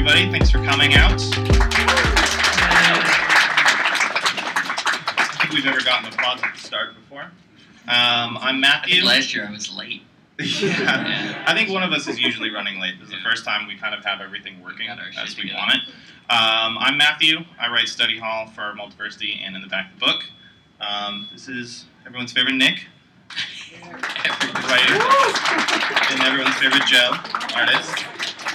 everybody. Thanks for coming out. I don't think we've ever gotten applause at the start before. I'm Matthew. Last year I was late. Yeah. I think one of us is usually running late. This is the first time we kind of have everything working as we want it. I'm Matthew. I write Study Hall for Multiversity and in the back of the book. This is everyone's favorite Nick. Writer. And everyone's favorite Joe, artist.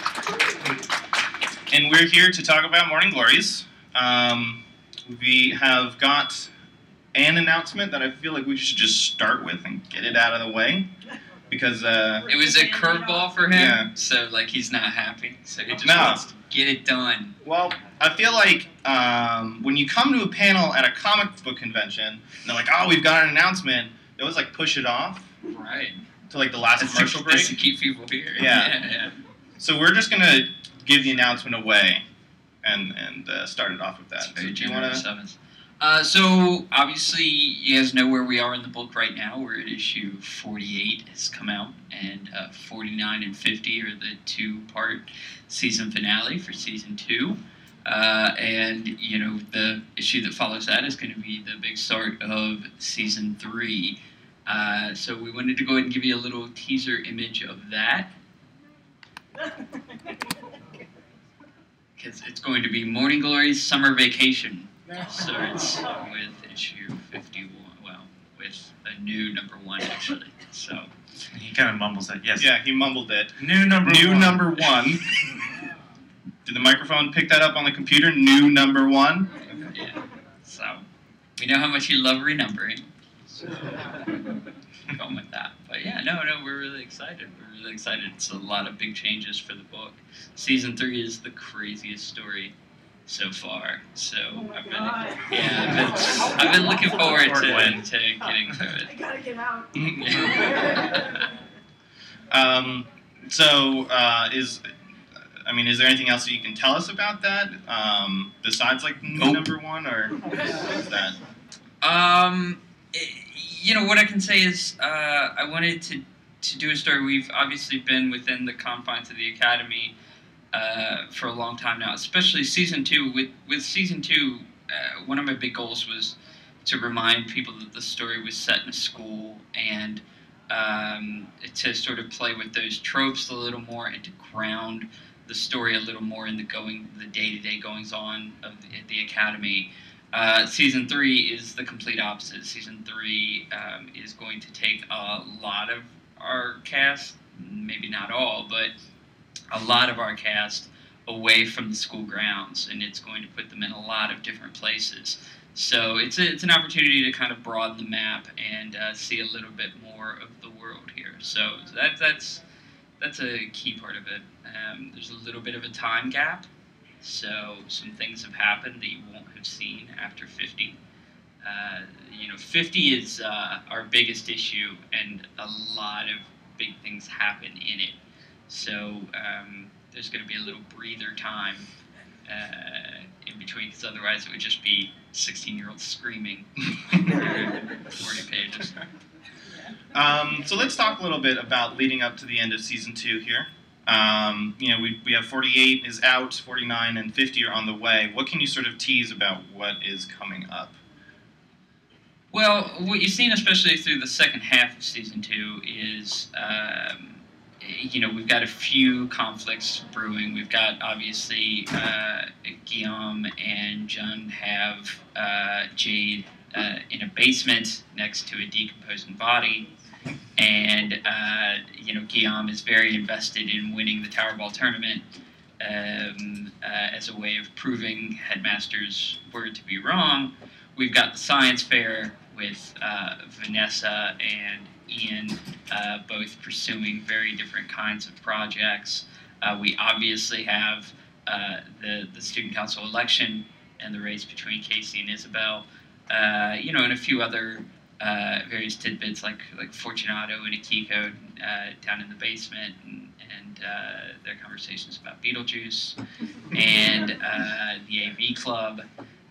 And we're here to talk about Morning Glories. We have got an announcement that I feel like we should just start with and get it out of the way. Because it was a curveball for him, yeah. So like he's not happy. So he just wants to get it done. Well, I feel like when you come to a panel at a comic book convention, and they're like, "Oh, we've got an announcement," they always like push it off, right, to like the last commercial break. That's to keep people here. Yeah. So we're just gonna give the announcement away, and start it off with that. Very do you want to? So obviously you guys know where we are in the book right now. We're at issue 48 has come out, and 49 and 50 are the two-part season finale for season 2. And you know the issue that follows that is going to be the big start of season 3. So we wanted to go ahead and give you a little teaser image of that. Because it's going to be Morning Glory's Summer Vacation. Starts with issue 51, well, with a new number 1, actually. So he kind of mumbles that, yes. Yeah, he mumbled it. New number 1. Did the microphone pick that up on the computer? New number 1? Yeah. So we know how much you love renumbering. So going with that. But yeah, no, we're really excited. We're really excited. It's a lot of big changes for the book. Season 3 is the craziest story so far. So I've been looking forward to getting to it. I gotta get out. Is there anything else that you can tell us about that? Besides like number 1, or is that? What I can say is I wanted to do a story. We've obviously been within the confines of the Academy for a long time now, especially season 2. With season 2, one of my big goals was to remind people that the story was set in a school, and to sort of play with those tropes a little more and to ground the story a little more in the day-to-day goings-on of the Academy. Season 3 is the complete opposite. Season 3 is going to take a lot of our cast, maybe not all, but a lot of our cast away from the school grounds, and it's going to put them in a lot of different places. So it's an opportunity to kind of broaden the map and see a little bit more of the world here. So that's a key part of it. There's a little bit of a time gap, so some things have happened that you won't have seen after 50. 50 is our biggest issue, and a lot of big things happen in it. So there's going to be a little breather time in between, because otherwise it would just be 16-year-olds screaming for 40 pages. So let's talk a little bit about leading up to the end of season 2 here. We have 48 is out, 49 and 50 are on the way. What can you sort of tease about what is coming up? Well, what you've seen, especially through the second half of season 2, is we've got a few conflicts brewing. We've got, obviously, Guillaume and Jun have Jade in a basement next to a decomposing body. And, Guillaume is very invested in winning the Tower Ball tournament as a way of proving Headmaster's word to be wrong. We've got the science fair with Vanessa and Ian both pursuing very different kinds of projects. We obviously have the student council election and the race between Casey and Isabel, and a few other various tidbits like Fortunato and Akiko down in the basement and their conversations about Beetlejuice and the AV Club.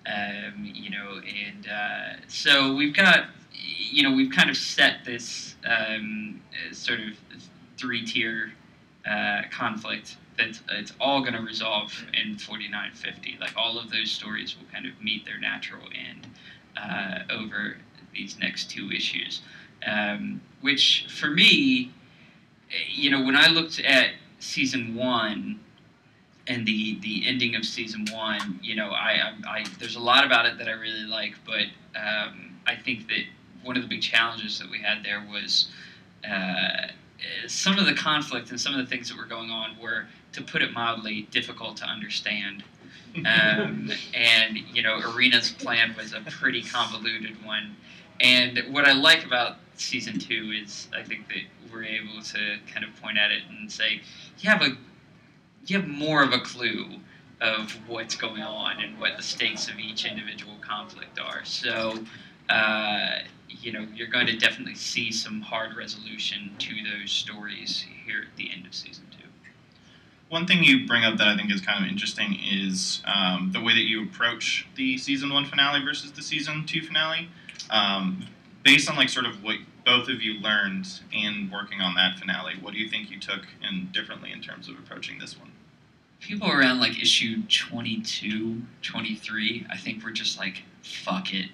So we've got, we've kind of set this sort of 3-tier conflict that it's all going to resolve in 4950. Like all of those stories will kind of meet their natural end over these next two issues, which for me, when I looked at season one and the ending of season one, I there's a lot about it that I really like, but I think that one of the big challenges that we had there was some of the conflict and some of the things that were going on were, to put it mildly, difficult to understand. And Arena's plan was a pretty convoluted one. And what I like about season two is I think that we're able to kind of point at it and say you have more of a clue of what's going on and what the stakes of each individual conflict are. So, you're going to definitely see some hard resolution to those stories here at the end of season two. One thing you bring up that I think is kind of interesting is the way that you approach the season one finale versus the season two finale. Based on like sort of what both of you learned in working on that finale, what do you think you took in differently in terms of approaching this one? People around like issue 22, 23, I think we're just like, fuck it.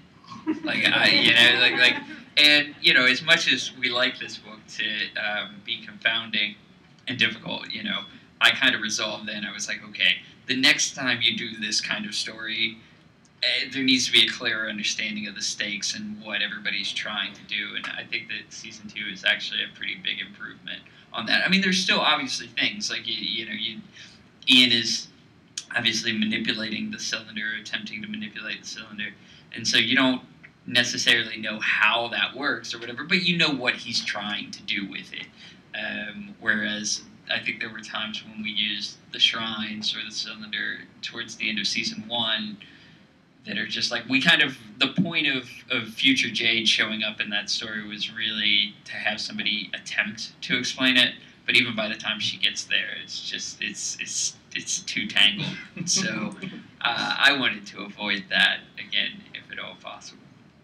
As much as we like this book to be confounding and difficult, I kind of resolved then. I was like, okay, the next time you do this kind of story, there needs to be a clearer understanding of the stakes and what everybody's trying to do. And I think that season two is actually a pretty big improvement on that. I mean, there's still obviously things like Ian is obviously manipulating the cylinder, attempting to manipulate the cylinder, and so you don't necessarily know how that works or whatever, but you know what he's trying to do with it. Whereas I think there were times when we used the shrines or the cylinder towards the end of season one that are just like, the point of future Jade showing up in that story was really to have somebody attempt to explain it, but even by the time she gets there, it's too tangled. So I wanted to avoid that again, if at all possible.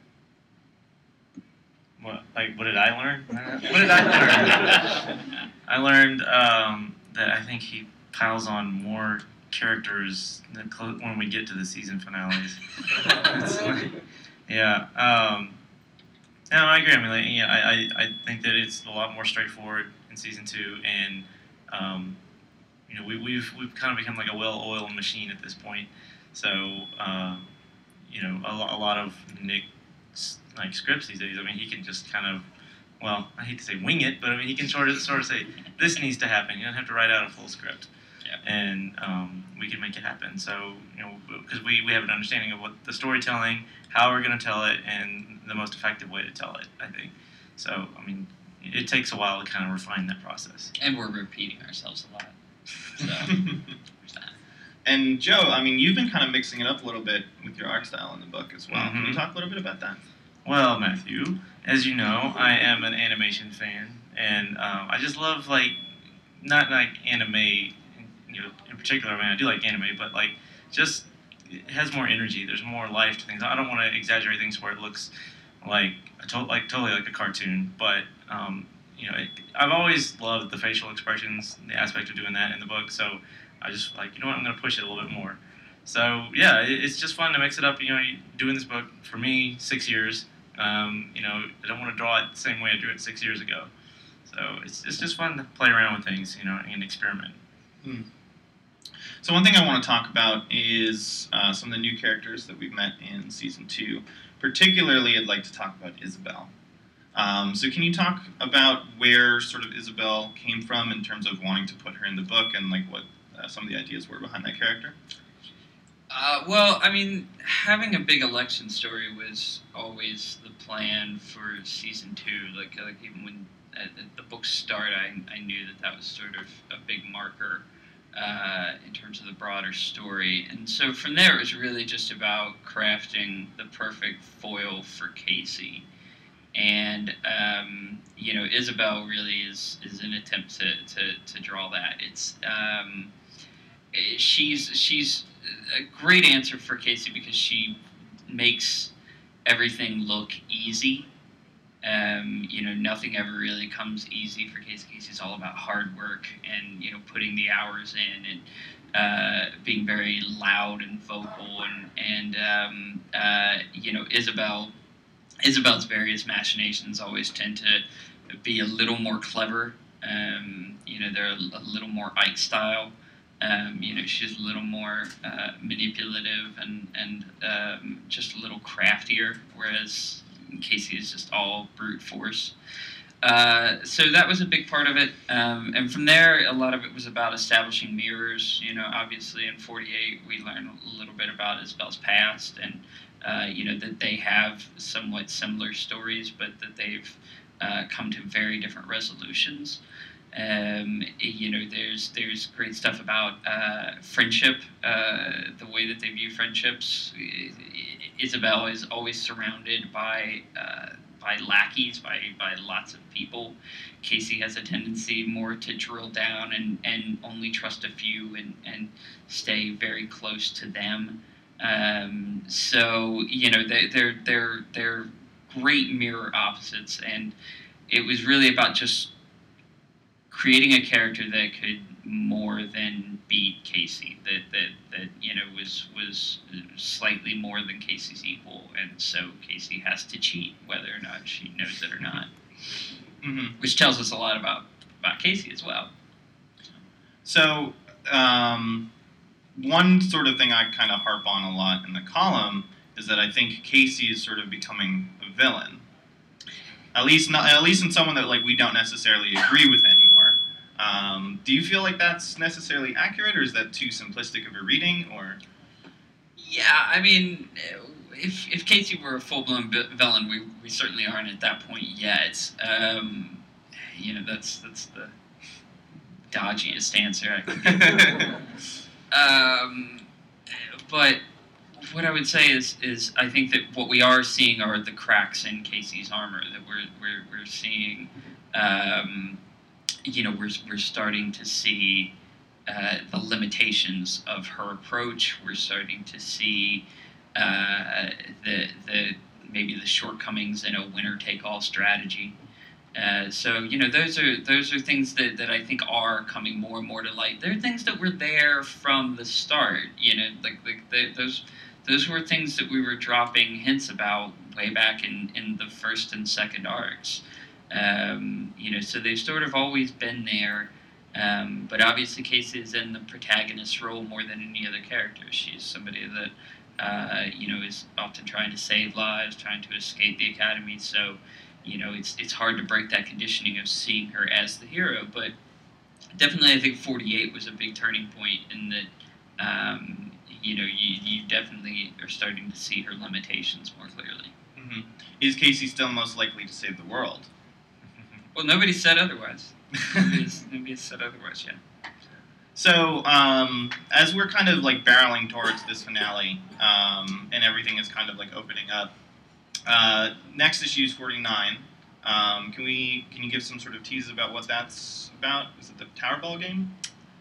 What did I learn? What did I learn? I learned that I think he piles on more characters when we get to the season finales. No, I agree. I mean, I think that it's a lot more straightforward in season two, and we've kind of become like a well-oiled machine at this point. So a lot of Nick's like scripts these days. I mean, he can just kind of, well, I hate to say wing it, but I mean, he can sort of say this needs to happen. You don't have to write out a full script. Yeah. And we can make it happen. So, because we have an understanding of what the storytelling, how we're going to tell it, and the most effective way to tell it, I think. So, I mean, it takes a while to kind of refine that process. And we're repeating ourselves a lot. So, there's that. And Joe, I mean, you've been kind of mixing it up a little bit with your art style in the book as well. Mm-hmm. Can you talk a little bit about that? Well, Matthew, as you know, I am an animation fan, and I just love, not like anime, in particular. I mean, I do like anime, but just it has more energy. There's more life to things. I don't want to exaggerate things where it looks totally like a cartoon, but I've always loved the facial expressions, the aspect of doing that in the book. So I just I'm going to push it a little bit more. So yeah, it's just fun to mix it up. Doing this book for me 6 years. I don't want to draw it the same way I drew it 6 years ago. So it's just fun to play around with things, and experiment. So one thing I want to talk about is some of the new characters that we've met in season two. Particularly, I'd like to talk about Isabel. So can you talk about where sort of Isabel came from in terms of wanting to put her in the book and what some of the ideas were behind that character? Well, I mean, having a big election story was always the plan for season two. Like even when at the book start, I knew that was sort of a big marker in terms of the broader story. And so from there, it was really just about crafting the perfect foil for Casey. And Isabel really is an attempt to draw that. It's she's a great answer for Casey because she makes everything look easy, Nothing ever really comes easy for Casey. Casey's all about hard work and putting the hours in and being very loud and vocal and Isabel's various machinations always tend to be a little more clever. They're a little more Ike style. She's a little more manipulative and just a little craftier, whereas Casey is just all brute force. So that was a big part of it. And from there, a lot of it was about establishing mirrors. Obviously in 48, we learned a little bit about Isabel's past and, that they have somewhat similar stories, but that they've come to very different resolutions. There's great stuff about friendship, the way that they view friendships. Isabel is always surrounded by lackeys, by lots of people. Casey has a tendency more to drill down and only trust a few and stay very close to them. They're great mirror opposites, and it was really about just creating a character that could more than beat Casey, that was slightly more than Casey's equal, and so Casey has to cheat, whether or not she knows it or not. Mm-hmm. Which tells us a lot about Casey as well. So, one sort of thing I kind of harp on a lot in the column is that I think Casey is sort of becoming a villain. At least in someone that we don't necessarily agree with anymore. Do you feel like that's necessarily accurate, or is that too simplistic of a reading? Or yeah, I mean, if Casey were a full-blown villain, we certainly aren't at that point yet. That's the dodgiest answer I can give. But what I would say is I think that what we are seeing are the cracks in Casey's armor, that we're seeing. We're starting to see the limitations of her approach. We're starting to see maybe the shortcomings in a winner-take-all strategy. Those are things that I think are coming more and more to light. They're things that were there from the start. Those were things that we were dropping hints about way back in the first and second arcs. So they've sort of always been there, but obviously Casey is in the protagonist role more than any other character. She's somebody that, is often trying to save lives, trying to escape the academy, so, it's hard to break that conditioning of seeing her as the hero, but definitely I think 48 was a big turning point in that, you definitely are starting to see her limitations more clearly. Mm-hmm. Is Casey still most likely to save the world? Well, nobody said otherwise. Nobody said otherwise yet. So, as we're kind of barreling towards this finale, and everything is kind of opening up, next issue is 49. Can you give some sort of tease about what that's about? Is it the Tower Ball game?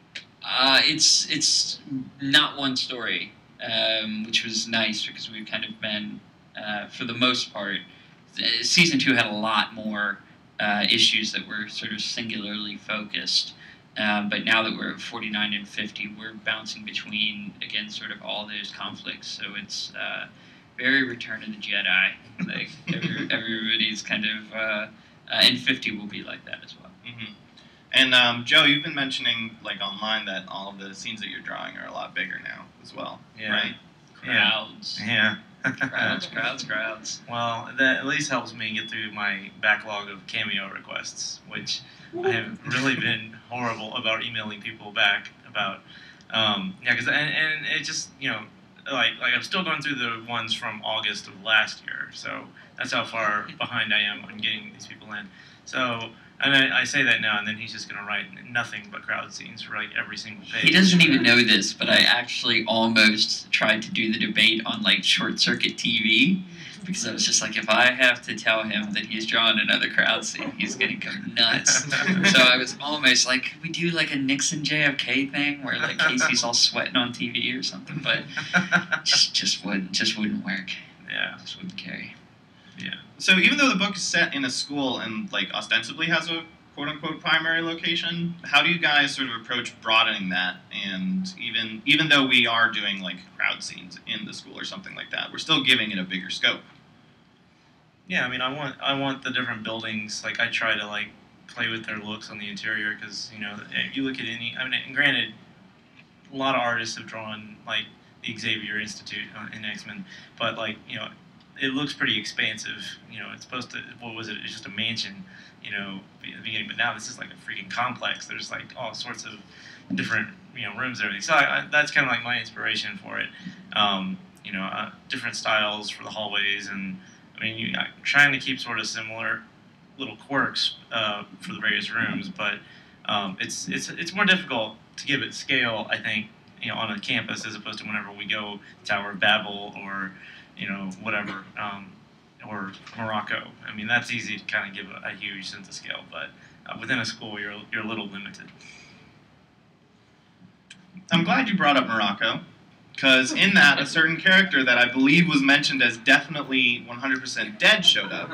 It's not one story, which was nice because we've kind of been, for the most part, season 2 had a lot more issues that were sort of singularly focused. But now that we're at 49 and 50, we're bouncing between, again, sort of all those conflicts. So it's very Return of the Jedi. Everybody's kind of, and 50 will be like that as well. Mm-hmm. And Joe, you've been mentioning online that all of the scenes that you're drawing are a lot bigger now as well, right? Crowds. Yeah. Crowds. Well, that at least helps me get through my backlog of cameo requests, which I have really been horrible about emailing people back about. Because and it just I'm still going through the ones from August of last year, so that's how far behind I am on getting these people in. So. And I say that now, and then he's just going to write nothing but crowd scenes for every single page. He doesn't even know this, but I actually almost tried to do the debate on Short Circuit TV, because I was just if I have to tell him that he's drawing another crowd scene, he's going to go nuts. So I was almost could we do a Nixon JFK thing where Casey's all sweating on TV or something? But just wouldn't work. Yeah, just wouldn't carry. Yeah. So even though the book is set in a school and like ostensibly has a quote unquote primary location, how do you guys sort of approach broadening that? And even though we are doing like crowd scenes in the school or something like that, we're still giving it a bigger scope. Yeah, I mean, I want the different buildings. Like, I try to like play with their looks on the interior because if you look at any. I mean, and granted, a lot of artists have drawn like the Xavier Institute in X-Men, but like it looks pretty expansive. It's supposed to. What was it? It's just a mansion. At the beginning, but now this is like a freaking complex. There's like all sorts of different rooms and everything. So that's kind of like my inspiration for it. Different styles for the hallways, and I mean, I'm trying to keep sort of similar little quirks for the various rooms, but it's more difficult to give it scale, I think, on a campus as opposed to whenever we go Tower of Babel or whatever, or Morocco. I mean, that's easy to kind of give a huge sense of scale, but within a school, you're a little limited. I'm glad you brought up Morocco, because in that, a certain character that I believe was mentioned as definitely 100% dead showed up.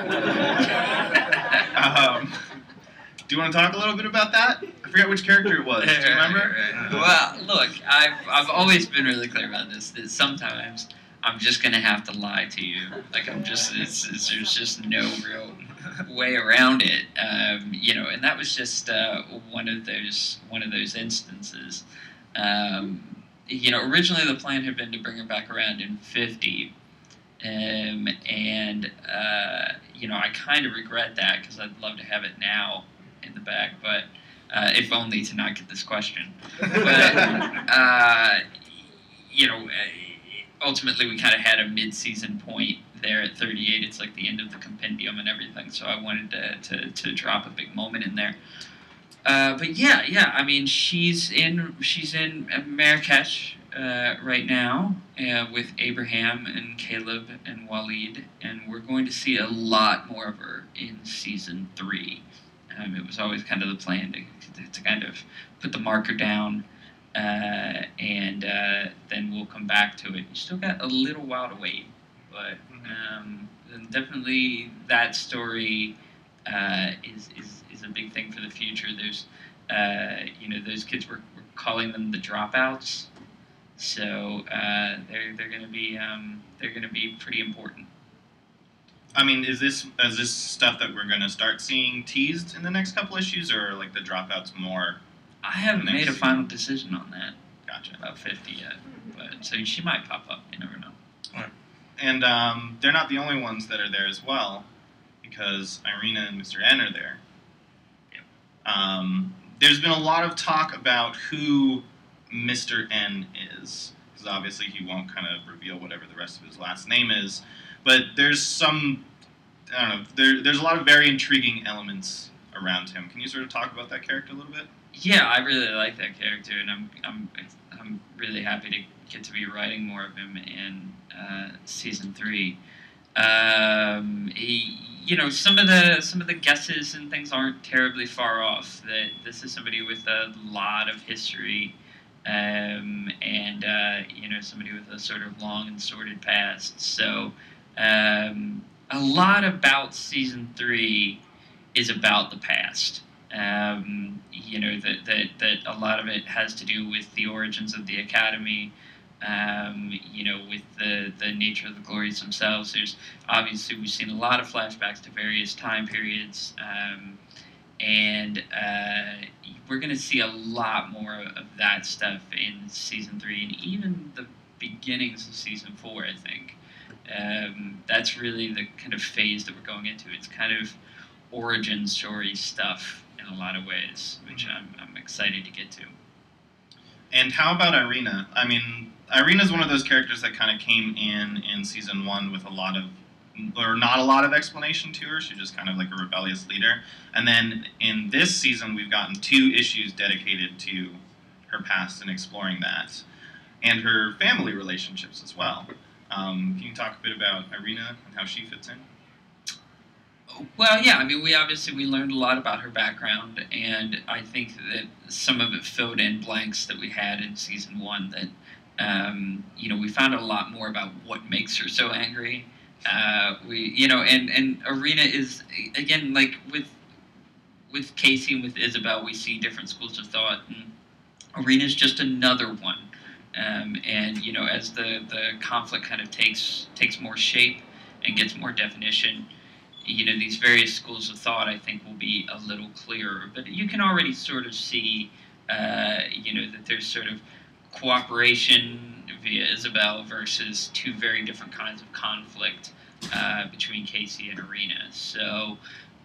Do you want to talk a little bit about that? I forget which character it was. Do you remember? Well, look, I've always been really clear about this. That sometimes I'm just gonna have to lie to you. Like there's just no real way around it. And that was just one of those instances. Originally the plan had been to bring her back around in 50, I kind of regret that because I'd love to have it now in the back, but if only to not get this question. But ultimately we kind of had a mid-season point there at 38. It's like the end of the compendium and everything, so I wanted to drop a big moment in there. But yeah. I mean, she's in Marrakesh right now with Abraham and Caleb and Waleed, and we're going to see a lot more of her in season 3. It was always kind of the plan to kind of put the marker down, and then we'll come back to it. You still got a little while to wait, but definitely that story is a big thing for the future. There's those kids we're calling them the dropouts, so they're going to be pretty important. I mean, is this stuff that we're going to start seeing teased in the next couple issues, or like the dropouts more? I haven't made a final decision on that. Gotcha. About 50 yet, but so she might pop up. You never know. Right. And they're not the only ones that are there as well, because Irina and Mr. N are there. There's been a lot of talk about who Mr. N is, because obviously he won't kind of reveal whatever the rest of his last name is. But there's some, I don't know, there's a lot of very intriguing elements around him. Can you sort of talk about that character a little bit? Yeah, I really like that character, and I'm really happy to get to be writing more of him in season 3. Some of the guesses and things aren't terribly far off. That this is somebody with a lot of history, and somebody with a sort of long and sordid past. So a lot about season 3 is about the past. That a lot of it has to do with the origins of the Academy. With the nature of the glories themselves. There's obviously we've seen a lot of flashbacks to various time periods, and we're going to see a lot more of that stuff in season 3 and even the beginnings of season 4. I think that's really the kind of phase that we're going into. It's kind of origin story stuff in a lot of ways, which I'm excited to get to. And how about Irina? I mean, Irina's one of those characters that kind of came in season 1 with not a lot of explanation to her. She's just kind of like a rebellious leader. And then in this season, we've gotten 2 issues dedicated to her past and exploring that, and her family relationships as well. Can you talk a bit about Irina and how she fits in? Well, yeah, I mean, we learned a lot about her background, and I think that some of it filled in blanks that we had in season 1 that, we found out a lot more about what makes her so angry, And Arena is again like with Casey and with Isabel, we see different schools of thought, and Arena is just another one. And as the conflict kind of takes more shape and gets more definition, these various schools of thought I think will be a little clearer. But you can already sort of see, that there's sort of cooperation via Isabel versus two very different kinds of conflict between Casey and Arena. So.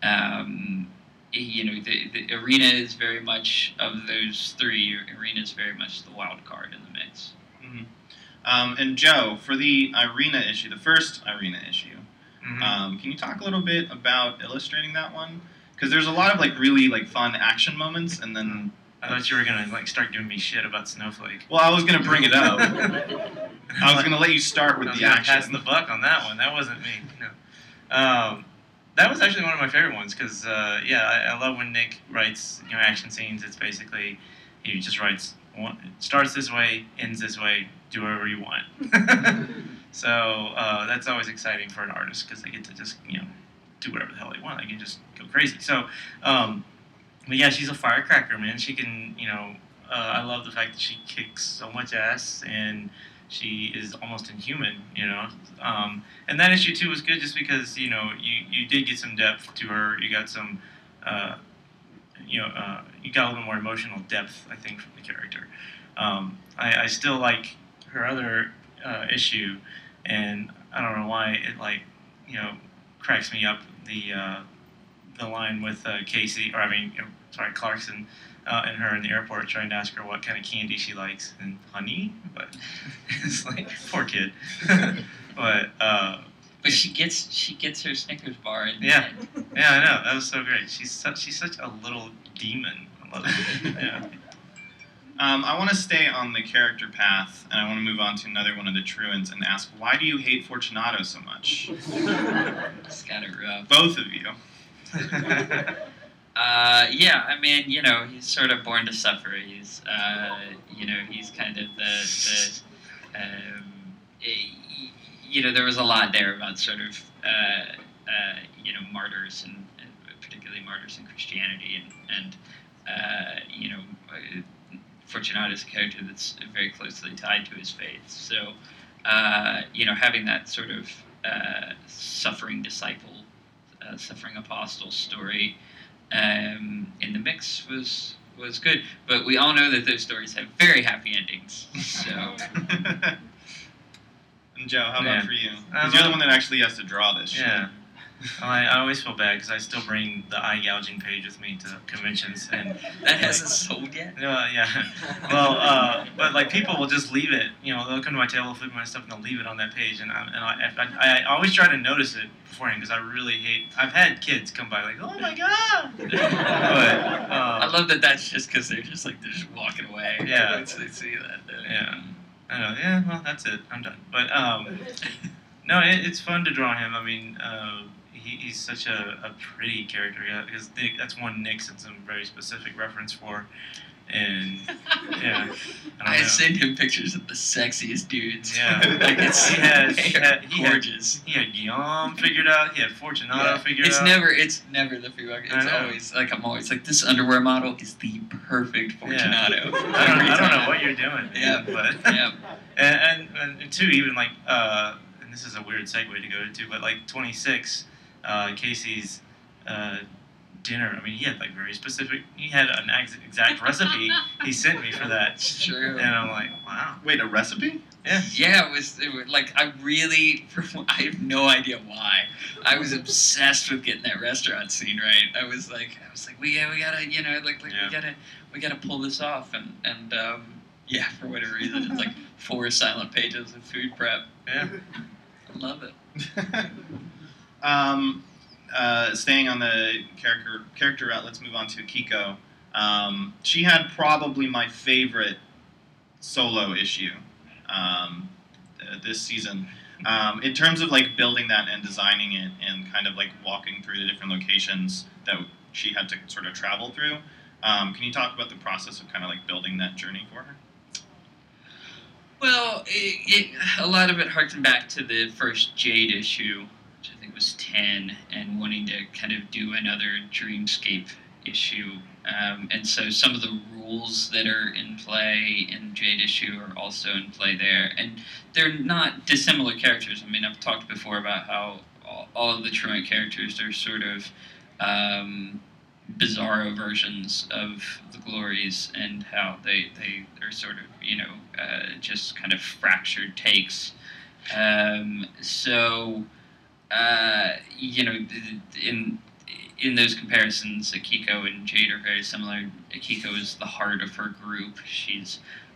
The Arena is very much of those three. Arena is very much the wild card in the mix. Mm-hmm. And Joe, for the Irina issue, the first Irina issue, can you talk a little bit about illustrating that one? Because there's a lot of really fun action moments, and then I thought you were gonna start giving me shit about Snowflake. Well, I was gonna bring it up. I was gonna let you start with the action. Pass the buck on that one. That wasn't me. No. That was actually one of my favorite ones because, I love when Nick writes action scenes. It's basically he just writes it starts this way, ends this way, do whatever you want. So that's always exciting for an artist because they get to just do whatever the hell they want. They can just go crazy. So, but yeah, she's a firecracker, man. She can I love the fact that she kicks so much ass and she is almost inhuman, and that issue too was good just because you did get some depth to her. You got some, you got a little more emotional depth, I think, from the character. I still like her other issue, and I don't know why it cracks me up the line with Casey, Clarkson. And her in the airport trying to ask her what kind of candy she likes, and honey, but it's poor kid. But she gets her Snickers bar. Yeah, I know, that was so great. She's such a little demon. I love it. Yeah. I want to stay on the character path, and I want to move on to another one of the truants and ask, why do you hate Fortunato so much? It's kind of rough. Both of you. He's sort of born to suffer. He's, he's kind of there was a lot there about sort of, martyrs and particularly martyrs in Christianity, and Fortunato is a character that's very closely tied to his faith. So, having that sort of suffering disciple, suffering apostle story in the mix was good, but we all know that those stories have very happy endings. So, and Joe, how about for you? Because you're the one that actually has to draw this. Yeah, I always feel bad because I still bring the eye gouging page with me to conventions, and that hasn't sold yet. Yeah. Well, but people will just leave it. They'll come to my table, flip my stuff, and they'll leave it on that page, and I always try to notice it beforehand because I really hate. I've had kids come by oh my god. But I love that. That's just because they're just walking away. Yeah. Once they see that. Yeah. I know. Yeah. Well, that's it. I'm done. But no, it's fun to draw him. I mean. He's such a pretty character, because that's one Nick sent some very specific reference for, and yeah, I send him pictures of the sexiest dudes. Yeah, he gorgeous. He had Guillaume figured out. He had Fortunato figured out. It's never the female. It's always I'm always this underwear model is the perfect Fortunato. Yeah. I don't know what you're doing. Yeah, but yeah, and too, even and this is a weird segue to go into, but 26. Casey's dinner. I mean, he had very specific. He had an exact recipe he sent me for that. It's true. And I'm wow. Wait, a recipe? Yeah. Yeah, it was I have no idea why. I was obsessed with getting that restaurant scene right. I was like, we gotta, we gotta pull this off, and for whatever reason, it's 4 silent pages of food prep. Yeah. I love it. Staying on the character route, let's move on to Kiko. She had probably my favorite solo issue this season. In terms of building that and designing it and kind of walking through the different locations that she had to sort of travel through. Can you talk about the process of kind of building that journey for her? Well, a lot of it harkened back to the first Jade issue, which I think was 10, and wanting to kind of do another Dreamscape issue. And so some of the rules that are in play in Jade issue are also in play there. And they're not dissimilar characters. I mean, I've talked before about how all of the Truant characters are sort of bizarro versions of the Glories, and how they are sort of, just kind of fractured takes. So, in those comparisons, Akiko and Jade are very similar. Akiko is the heart of her group. She's,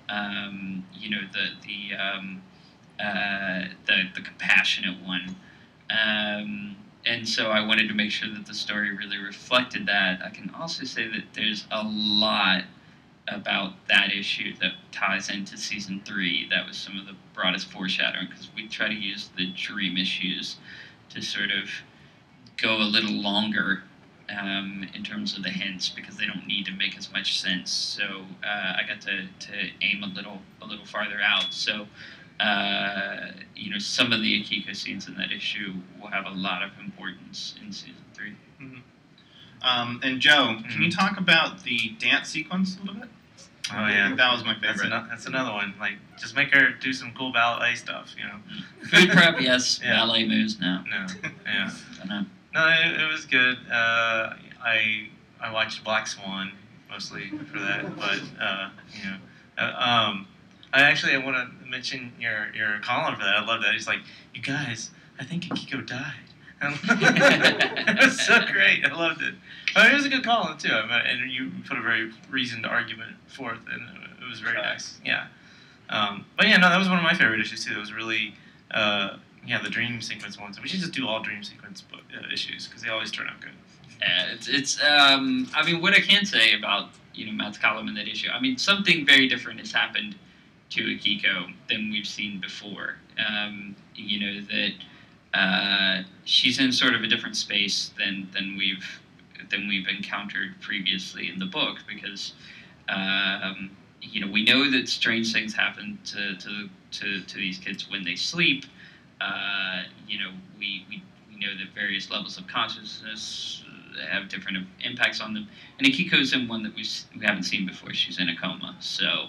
the compassionate one. And so I wanted to make sure that the story really reflected that. I can also say that there's a lot about that issue that ties into season 3. That was some of the broadest foreshadowing, because we try to use the dream issues to sort of go a little longer in terms of the hints, because they don't need to make as much sense. So I got to aim a little farther out. So some of the Akiko scenes in that issue will have a lot of importance in season 3. Mm-hmm. And Joe, can you talk about the dance sequence a little bit? Oh yeah, that was my favorite. That's another one. Like, just make her do some cool ballet stuff, Food prep, yes. Yeah. Ballet moves, no. No, yeah. No. It was good. I watched Black Swan mostly for that, but I want to mention your column for that. I love that. It's like, you guys, I think Akiko died. It was so great. I loved it. It was a good column too. And you put a very reasoned argument forth, and it was very nice. Yeah. But yeah, no, that was one of my favorite issues too. It was really, the dream sequence ones. We should just do all dream sequence issues, because they always turn out good. Yeah, it's. I mean, what I can say about Matt's column in that issue. I mean, something very different has happened to Akiko than we've seen before. That she's in sort of a different space than we've encountered previously in the book, because we know that strange things happen to these kids when they sleep. We know that various levels of consciousness have different impacts on them, and Akiko's in one that we haven't seen before. She's in a coma, so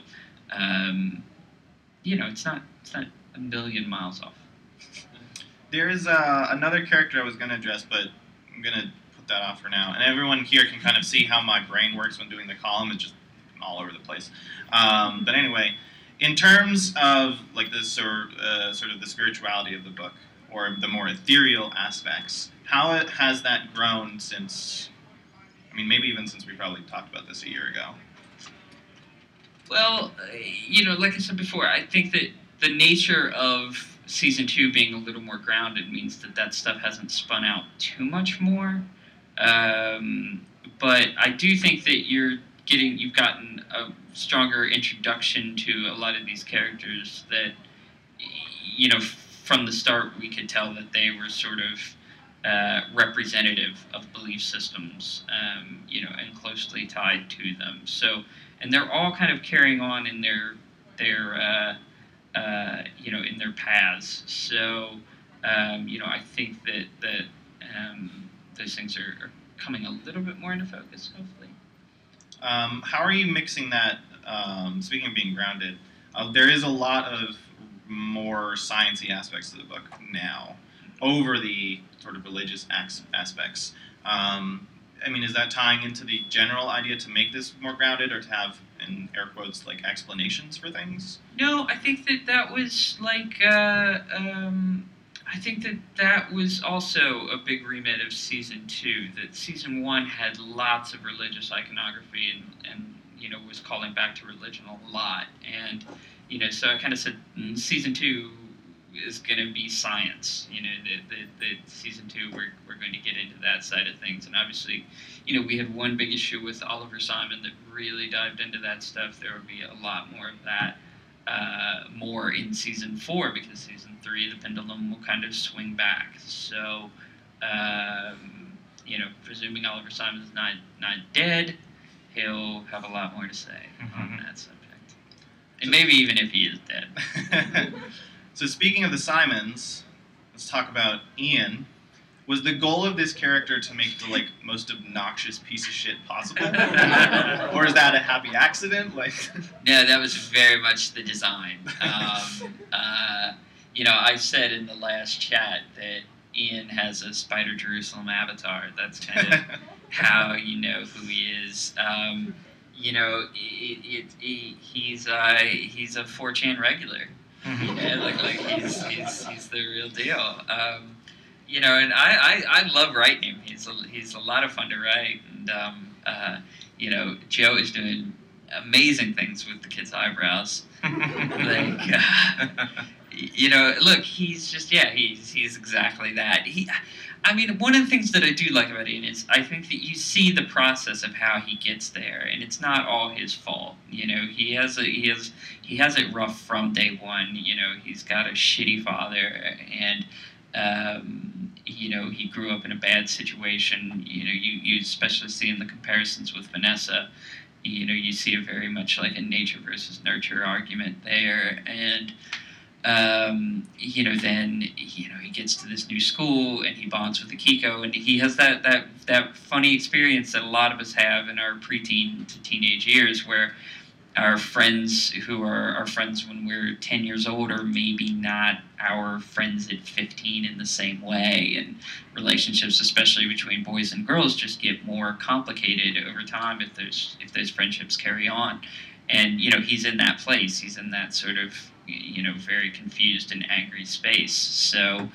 it's not a million miles off. There is another character I was going to address, but I'm going to put that off for now. And everyone here can kind of see how my brain works when doing the column. It's just all over the place. But anyway, in terms of like this sort of the spirituality of the book, or the more ethereal aspects, how has that grown since? I mean, maybe even since we probably talked about this a year ago. Well, like I said before, I think that the nature of season 2 being a little more grounded means that stuff hasn't spun out too much more. But I do think that you've gotten a stronger introduction to a lot of these characters that, from the start we could tell that they were sort of representative of belief systems, and closely tied to them. So, and they're all kind of carrying on in their in their paths. So, I think that those things are coming a little bit more into focus, hopefully. How are you mixing that? Speaking of being grounded, there is a lot of more sciencey aspects to the book now, over the sort of religious aspects. I mean, is that tying into the general idea to make this more grounded, or to have, in air quotes, like explanations for things? No, I think that was like, I think that was also a big remit of season 2. That season 1 had lots of religious iconography and was calling back to religion a lot. And, so I kind of said, season 2 is going to be science. The season 2 we're going to get into that side of things. And obviously, we had one big issue with Oliver Simon that really dived into that stuff. There will be a lot more of that, more in season 4, because season 3 the pendulum will kind of swing back. So, presuming Oliver Simon is not dead, he'll have a lot more to say on that subject. And maybe even if he is dead. So speaking of the Simons, let's talk about Ian. Was the goal of this character to make the most obnoxious piece of shit possible, or is that a happy accident? No, that was very much the design. I said in the last chat that Ian has a Spider Jerusalem avatar. That's kind of how you know who he is. He's a 4chan regular. He's the real deal. And I love writing him. He's a lot of fun to write, and Joe is doing amazing things with the kid's eyebrows. Look, he's just he's exactly that. One of the things that I do like about Ian is I think that you see the process of how he gets there, and it's not all his fault. He has it rough from day one. He's got a shitty father, and he grew up in a bad situation. You especially see in the comparisons with Vanessa. You see a very much like a nature versus nurture argument there, and then he gets to this new school and he bonds with Akiko, and he has that funny experience that a lot of us have in our preteen to teenage years, where our friends who are our friends when we're 10 years old are maybe not our friends at 15 in the same way, and relationships, especially between boys and girls, just get more complicated over time if those friendships carry on. And he's in that place. He's in that sort of very confused and angry space. So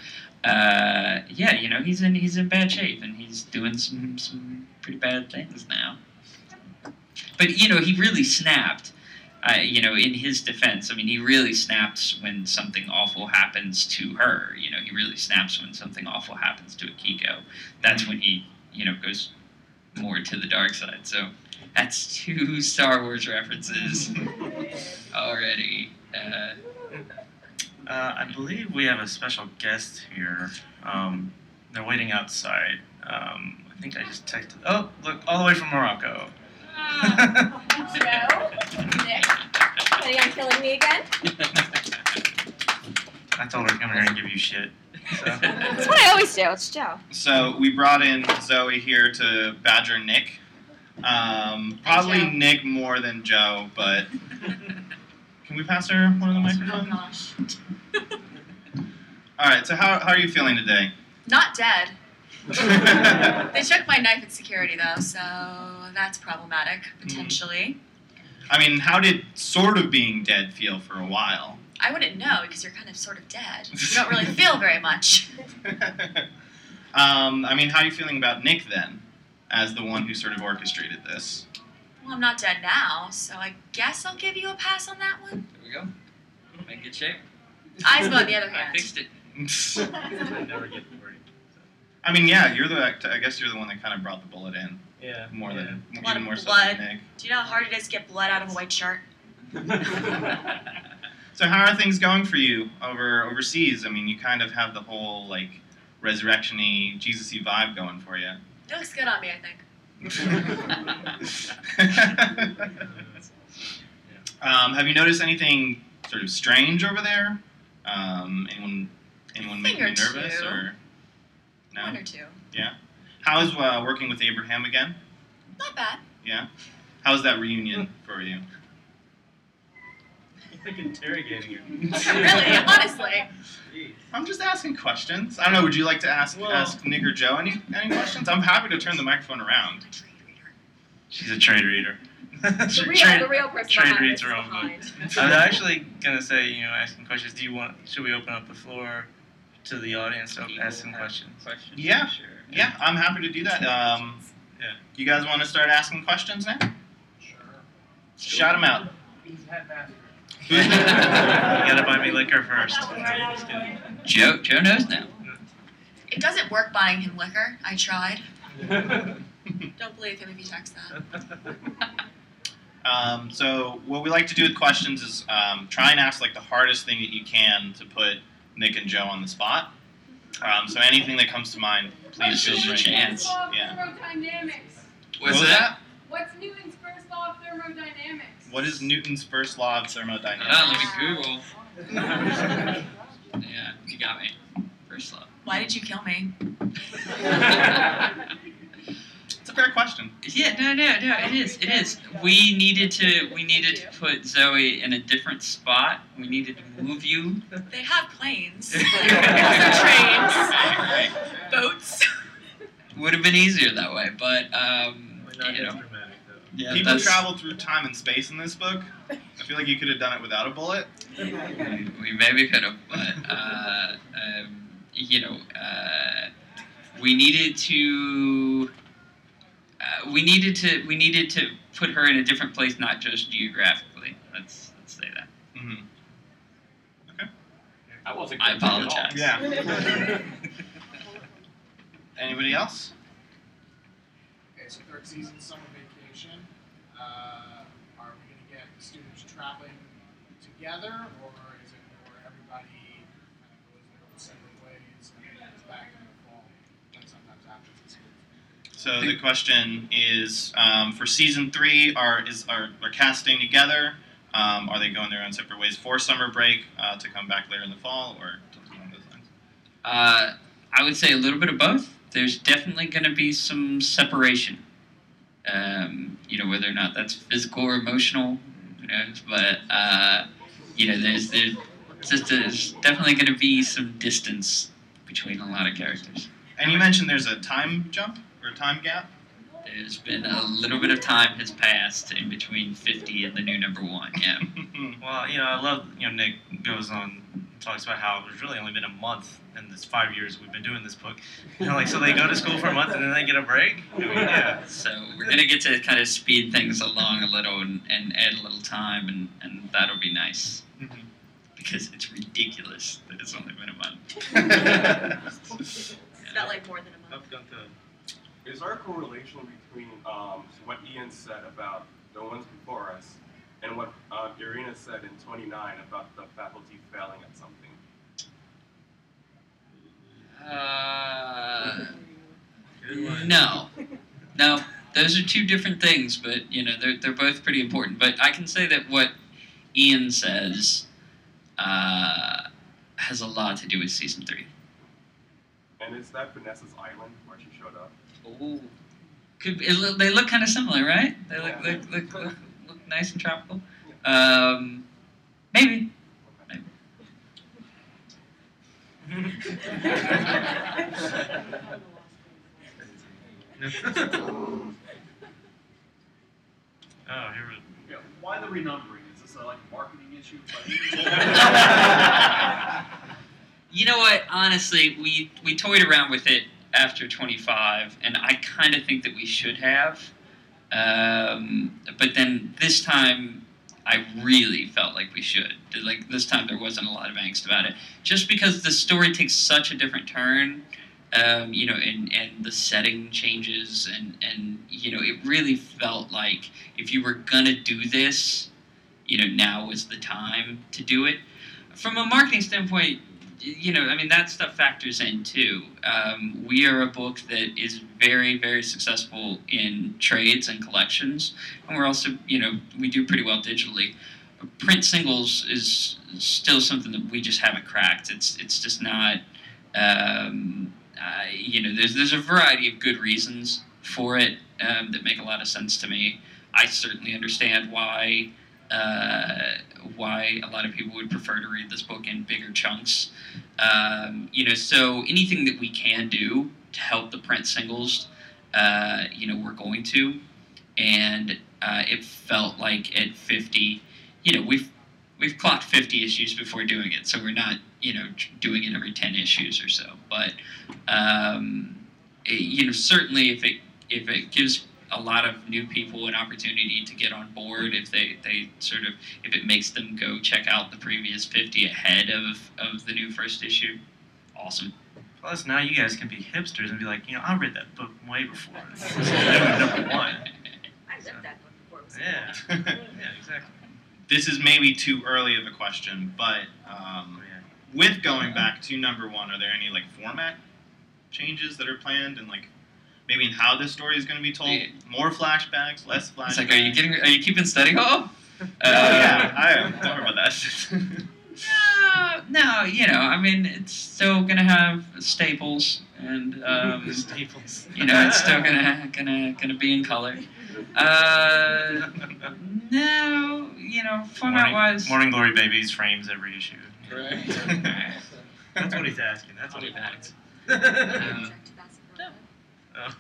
he's in bad shape, and he's doing some pretty bad things now. But he really snapped. In his defense, he really snaps when something awful happens to her. He really snaps when something awful happens to Akiko. That's when he goes more to the dark side. So that's 2 Star Wars references already. I believe we have a special guest here. They're waiting outside. I think I just texted. Oh, look, all the way from Morocco. Joe? Nick? Planning on killing me again? I told her to come here and give you shit. So. That's what I always do. It's Joe. So we brought in Zoe here to badger Nick. Probably Joe. Nick more than Joe, but can we pass her one of the microphones? Oh gosh. All right. So how are you feeling today? Not dead. They took my knife at security though, so that's problematic, potentially. How did sort of being dead feel for a while? I wouldn't know because you're kind of sort of dead. You don't really feel very much. How are you feeling about Nick then, as the one who sort of orchestrated this? Well, I'm not dead now, so I guess I'll give you a pass on that one. There we go. I'm in good shape. Eyes on the other I hand. fixed it. I never get worried. Yeah, I guess you're the one that kind of brought the bullet in. Yeah. More than A lot even of more so blood. than Nick. Do you know how hard it is to get blood out of a white shirt? So how are things going for you overseas? You kind of have the whole resurrection-y, Jesus-y vibe going for you. It looks good on me, I think. Have you noticed anything sort of strange over there? Anyone making you nervous two. or no? 1 or 2. Yeah. How is working with Abraham again? Not bad. Yeah. How's that reunion for you? Like interrogating her. Really, honestly. Jeez. I'm just asking questions. I don't know. Would you like to ask Nick or Joe any questions? I'm happy to turn the microphone around. She's a trade reader. The real person trade behind reads this her own behind. book. I was actually gonna say, asking questions. Should we open up the floor to the audience to ask some questions? Yeah. Sure. Yeah, I'm happy to do that. Yeah. You guys want to start asking questions now? Sure. Shout them out. He's headmaster. You gotta buy me liquor first. Just kidding. Joe knows now. It doesn't work buying him liquor. I tried. Don't believe him if he checks that. So what we like to do with questions is try and ask the hardest thing that you can to put Nick and Joe on the spot. So anything that comes to mind, please feel free. Chance. First law of Yeah. thermodynamics. What was that? What's Newton's first law of thermodynamics? What is Newton's first law of thermodynamics? Let me Google. Yeah, you got me. First law. Why did you kill me? It's a fair question. Yeah, no, it is. We needed to put Zoe in a different spot. We needed to move you. They have planes. Also trains. Boats. Would have been easier that way, but you know. Yeah, People travel through time and space in this book. I feel like you could have done it without a bullet. We maybe could have, but you know, we needed to put her in a different place, not just geographically. Let's say that. Mm-hmm. I apologize. Yeah. Anybody else? Okay, so third season, summer vacation. Are we going to get the students traveling together, or is it where everybody kind of goes their own separate ways and then comes back in the fall, like sometimes after the school? So the question is, for season 3, are casting together? Are they going their own separate ways for summer break to come back later in the fall, or something along those lines? I would say a little bit of both. There's definitely going to be some separation. You know, whether or not that's physical or emotional, who knows? But you know, there's definitely going to be some distance between a lot of characters. And you mentioned there's a time jump or a time gap. There's been a little bit of time has passed in between 50 and the new number 1. Yeah. Well, you know, I love, you know, Nick goes on, talks about how it's really only been a month in this 5 years we've been doing this book. You know, like, so they go to school for a month and then they get a break? I mean, yeah. So we're going to get to kind of speed things along a little and add a little time, and that'll be nice. Mm-hmm. Because it's ridiculous that it's only been a month. It's not like more than a month. Is there a correlation between what Ian said about the ones before us and what Irina said in 29 about the faculty failing at something? No. Those are two different things, but you know they're both pretty important. But I can say that what Ian says has a lot to do with season 3. And is that Vanessa's island where she showed up? Oh, they look kind of similar, right? They look nice and tropical. Maybe. Oh, here we Yeah, why the renumbering? Is this like a marketing issue? You know what? Honestly, we toyed around with it after 25, and I kind of think that we should have. But then this time, I really felt like we should. Like this time, there wasn't a lot of angst about it, just because the story takes such a different turn. You know, and the setting changes, and you know, it really felt like if you were gonna do this, you know, now was the time to do it. From a marketing standpoint, you know, I mean, that stuff factors in too. We are a book that is very, very successful in trades and collections, and we're also, you know, we do pretty well digitally. Print singles is still something that we just haven't cracked. It's just not. You know, there's a variety of good reasons for it that make a lot of sense to me. I certainly understand why a lot of people would prefer to read this book in bigger chunks. You know, so anything that we can do to help the print singles, you know, we're going to. And it felt like at 50, you know, we've clocked 50 issues before doing it, so we're not, you know, doing it every 10 issues or so. But you know, certainly if it gives a lot of new people an opportunity to get on board, if they sort of, if it makes them go check out the previous 50 ahead of the new first issue, awesome. Plus, now you guys can be hipsters and be like, you know, I read that book way before. This is number 1. I read that book before it was Yeah. Yeah, exactly. This is maybe too early of a question, but with going back to number 1, are there any like format changes that are planned, and like maybe in how this story is going to be told? Yeah. More flashbacks, less flashbacks? It's like, are you keeping study hall? Yeah, I don't worry about that. No, I mean, it's still gonna have staples, and Staples. it's still gonna be in color. No, format wise. Morning Glory Babies frames every issue. Right. That's what he's asking. That's what he wants. Oh.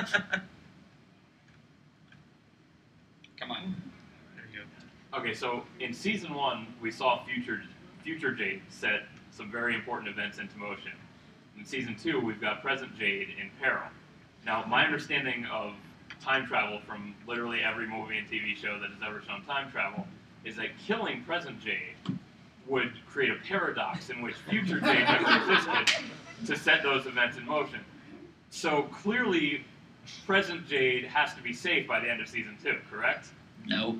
Come on. There you go. Okay, so in season 1, we saw future Jade set some very important events into motion. In season 2, we've got present Jade in peril. Now, my understanding of time travel from literally every movie and TV show that has ever shown time travel is that killing present Jade would create a paradox in which future Jade never existed to set those events in motion. So clearly, present Jade has to be safe by the end of season 2, correct? No.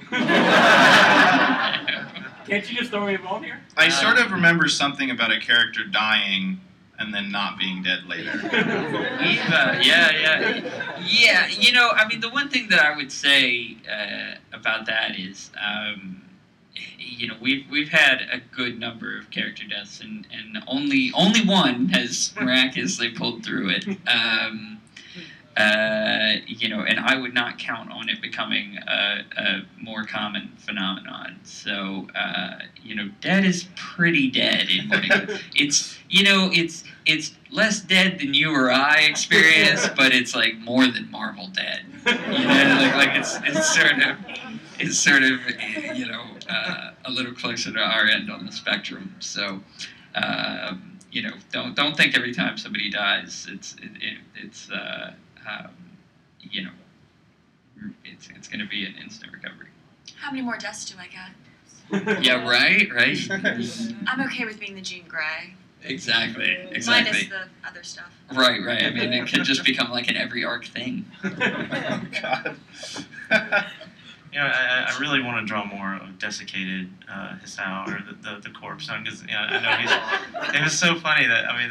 Can't you just throw me a bone here? I sort of remember something about a character dying and then not being dead later. Eva, yeah. I mean, the one thing that I would say about that is, we've had a good number of character deaths, and only one has miraculously pulled through it. And I would not count on it becoming a more common phenomenon. So, dead is pretty dead in Morning. It's less dead than you or I experience, but it's like more than Marvel dead. It's sort of a little closer to our end on the spectrum. So, don't think every time somebody dies, it's going to be an instant recovery. How many more deaths do I get? Yeah, right. I'm okay with being the Jean Grey. Exactly. Minus the other stuff. Right. I mean, it could just become like an every arc thing. Oh, God. I really want to draw more of desiccated Hisao, or the corpse, because I know it was so funny that I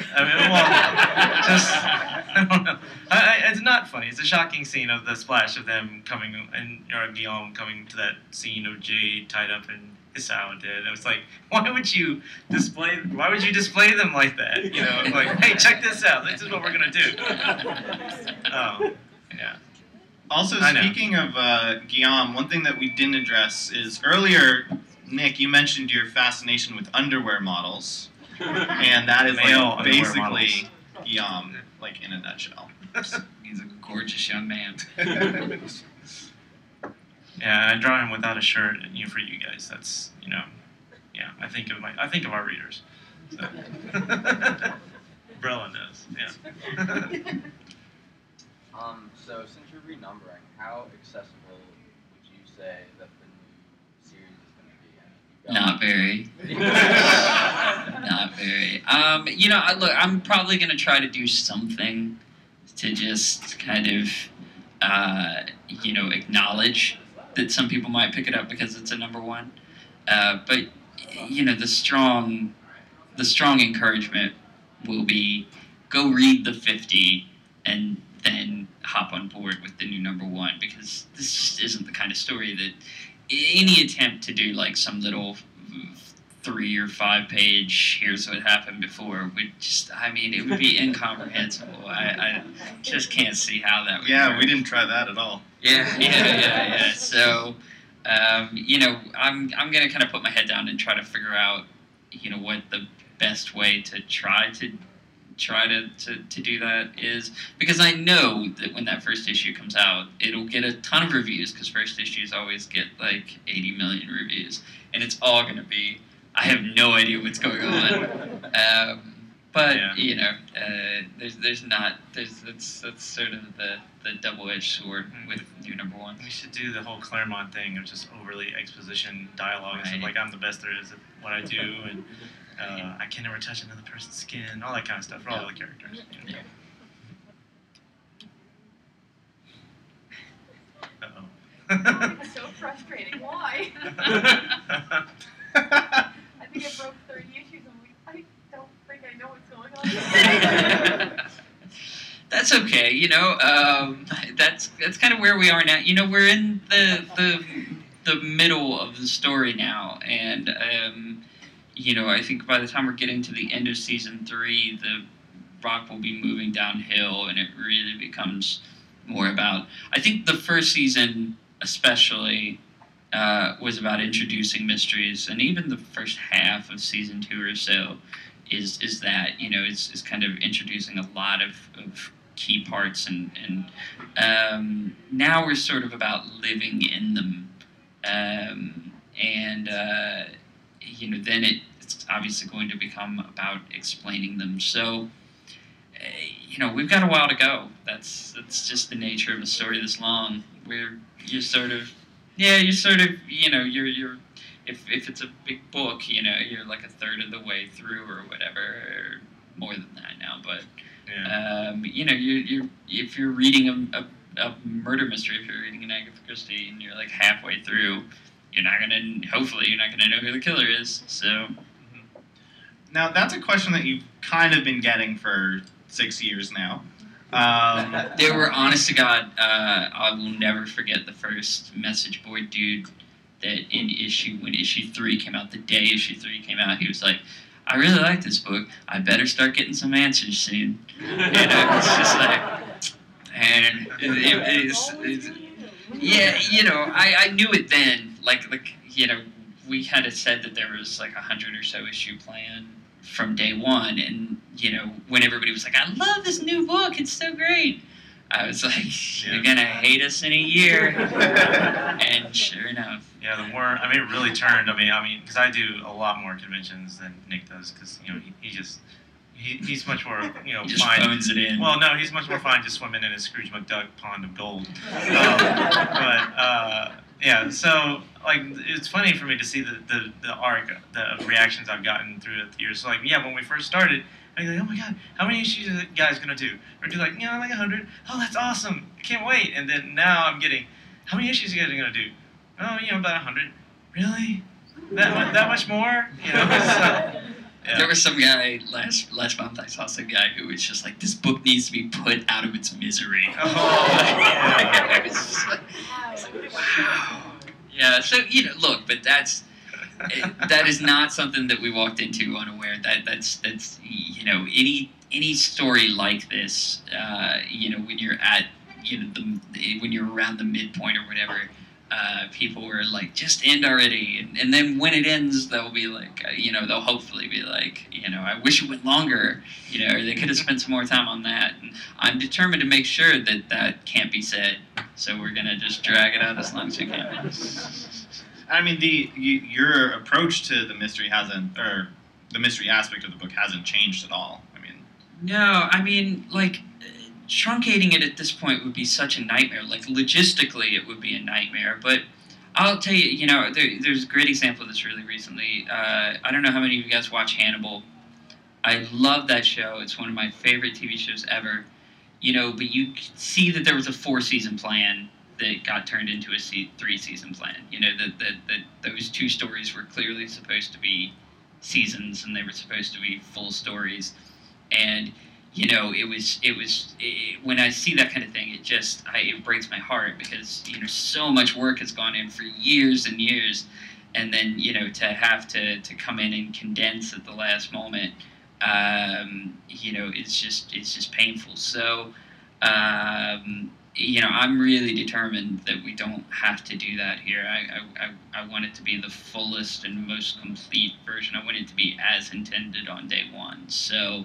don't know. It's not funny. It's a shocking scene of the splash of them coming or Guillaume coming to that scene of Jade tied up in Hisao dead. It was like, why would you display them like that? Like, hey, check this out. This is what we're gonna do. Oh, yeah. Also, I know. speaking of Guillaume, one thing that we didn't address is earlier, Nick, you mentioned your fascination with underwear models, and that is Male like underwear basically models. Guillaume, like in a nutshell. He's a gorgeous young man. Yeah, I draw him without a shirt, for you guys. That's I think of our readers. So. Brella knows. Yeah. So since you're renumbering, how accessible would you say that the new series is going to be? Not very. Not very. Look, I'm probably going to try to do something to just kind of, acknowledge that some people might pick it up because it's a number one. But the strong encouragement will be go read the 50 and then hop on board with the new number one, because this just isn't the kind of story that any attempt to do like some little 3 or 5 page here's what happened before would just, it would be incomprehensible. I just can't see how that would work. We didn't try that at all. Yeah. So, I'm going to kind of put my head down and try to figure out, what the best way to try to do that is, because I know that when that first issue comes out, it'll get a ton of reviews, because first issues always get like 80 million reviews, and it's all going to be, I have no idea what's going on. That's sort of the double-edged sword with new number one. We should do the whole Claremont thing of just overly exposition dialogue. So Right. like, I'm the best there is at what I do, and I can never touch another person's skin, all that kind of stuff for all the characters. Yeah. Uh-oh. It's so frustrating. Why? I think I broke 30 issues and I don't think I know what's going on. That's okay, that's kind of where we are now. We're in the the middle of the story now, and I think by the time we're getting to the end of season 3, the Rock will be moving downhill, and it really becomes more about. I think the first season, especially, was about introducing mysteries, and even the first half of season 2 or so is that it's kind of introducing a lot of key parts, and now we're sort of about living in them, and then it's obviously going to become about explaining them. So we've got a while to go. That's just the nature of a story this long. You're if it's a big book, you're like a third of the way through or whatever, or more than that now. But you're if you're reading a murder mystery, if you're reading an Agatha Christie and you're like halfway through, hopefully you're not gonna know who the killer is. So. Now, that's a question that you've kind of been getting for 6 years now. They were, honest to God, I will never forget the first message board dude that when issue 3 came out, the day issue 3 came out, he was like, I really like this book. I better start getting some answers soon. And I was just like, and I knew it then. We kind of said that there was like 100 or so issue plan from day one, and when everybody was like, I love this new book, it's so great, I was like, you're gonna hate us in a year. And sure enough. Yeah, the more, it really turned, because I do a lot more conventions than Nick does, because, he's much more, He just fine. phones it in. Well, no, he's much more fine just swimming in his Scrooge McDuck pond of gold. Yeah, so, it's funny for me to see the arc, the reactions I've gotten through the years. So, when we first started, I'd be like, oh my god, how many issues are the guys going to do? Or do like 100. Oh, that's awesome. I can't wait. And then now I'm getting, how many issues are you guys going to do? Oh, about 100. Really? That much more? So, yeah. There was some guy last month. I saw some guy who was just like, "This book needs to be put out of its misery." I was just like, wow. Yeah. So look, but that is not something that we walked into unaware. That's any story like this. When you're at when you're around the midpoint or whatever. People were like, just end already. And then when it ends, they'll be like, they'll hopefully be like, I wish it went longer, or they could have spent some more time on that. And I'm determined to make sure that can't be said. So we're going to just drag it out as long as we can. Your approach to the mystery the mystery aspect of the book hasn't changed at all. No, truncating it at this point would be such a nightmare. Logistically, it would be a nightmare. But I'll tell you, there's a great example of this really recently. I don't know how many of you guys watch Hannibal. I love that show. It's one of my favorite TV shows ever. But you see that there was a 4-season plan that got turned into a 3-season plan. That those 2 stories were clearly supposed to be seasons, and they were supposed to be full stories. And when I see that kind of thing, it breaks my heart, because so much work has gone in for years and years, and then to have to come in and condense at the last moment, it's just painful. So I'm really determined that we don't have to do that here. I want it to be the fullest and most complete version. I want it to be as intended on day one. So.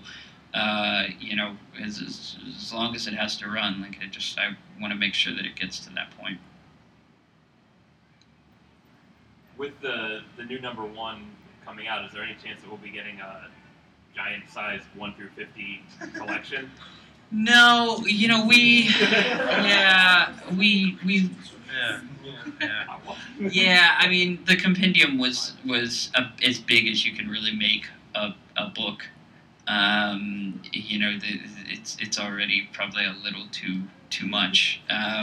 As long as it has to run, I want to make sure that it gets to that point. With the new number 1 coming out, is there any chance that we'll be getting a giant-sized 1 through 50 collection? No, we the compendium was as big as you can really make a book. It's already probably a little too much.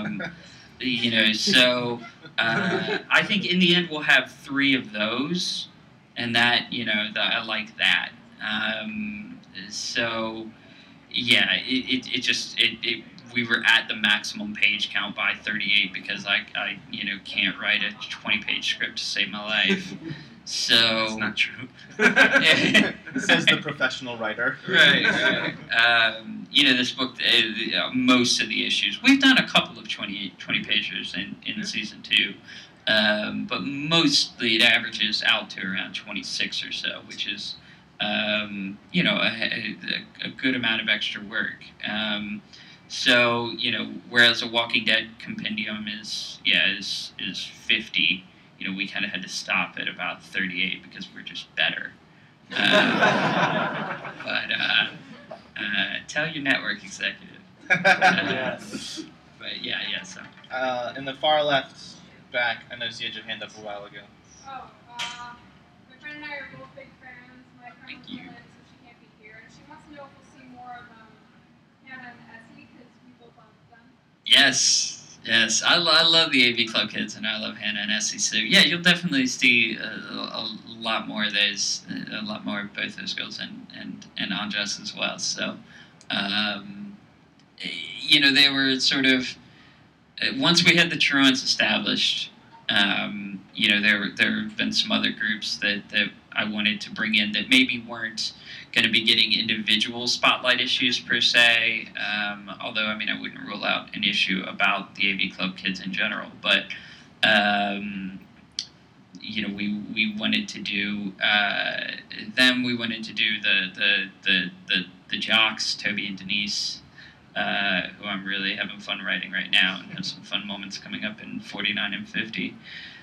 So I think in the end we'll have 3 of those, and that I like that. So yeah, it we were at the maximum page count by 38 because I can't write a 20-page script to save my life. So That's not true. Says the professional writer. Right. This book, most of the issues, we've done a couple of 20 pagers in season 2, but mostly it averages out to around 26 or so, which is a good amount of extra work. Whereas a Walking Dead compendium is 50, we kind of had to stop at about 38 because we're just better. Tell your network executive. Yes. But yeah. So. In the far left back, I noticed you had your hand up a while ago. Oh, my friend and I are both big fans. My friend Thank was you. delayed, so she can't be here. And she wants to know if we'll see more of Hannah and Essie, because we both love them. Yes. I love the AV Club kids, and I love Hannah and Essie. So yeah, you'll definitely see a lot more of those, a lot more of both those girls and Andres as well. So, they were sort of once we had the truants established. There have been some other groups that I wanted to bring in that maybe weren't going to be getting individual spotlight issues per se. Although, I wouldn't rule out an issue about the AV Club kids in general. But, we wanted to do them. We wanted to do the jocks, Toby and Denise, who I'm really having fun writing right now and have some fun moments coming up in 49 and 50.